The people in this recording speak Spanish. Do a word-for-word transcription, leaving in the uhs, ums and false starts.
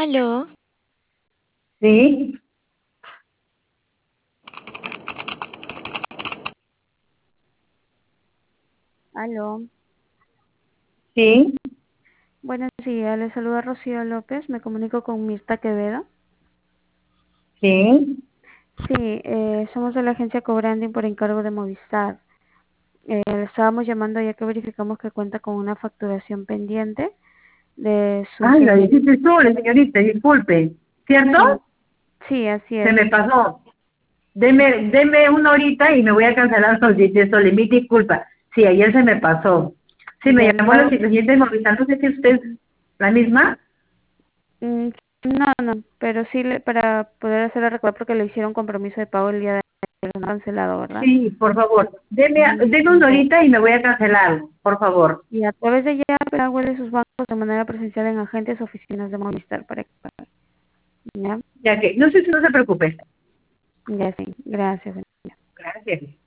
Aló, Sí, aló. sí, Buenos días, le saluda Rocío López, me comunico con Mirta Quevedo. sí. Sí, eh, somos de la agencia Cobranding por encargo de Movistar. Eh, le estábamos llamando ya que verificamos que cuenta con una facturación pendiente de su Ay, la servicio. dijiste sola, señorita, disculpe. ¿Cierto? Sí, sí, así Se es. me pasó. Deme, deme una horita y me voy a cancelar solicitud sola. Mi disculpa. Sí, ayer se me pasó. Sí, me Ya le llamó la hago- siguiente Movistar. No sé si usted es la misma. mm, no, no, pero sí le- para poder hacerle recordar porque le hicieron compromiso de pago el día de ayer, no cancelado, ¿verdad? Sí, por favor. Deme, Ujú, deme una ya. horita y me voy a cancelar, por favor. Y a través de ya pago de sus bancos de manera presencial en agentes o oficinas de Movistar para que pague. ¿Ya? Ya que, no sé si no se preocupe. Ya sí, gracias. Gracias.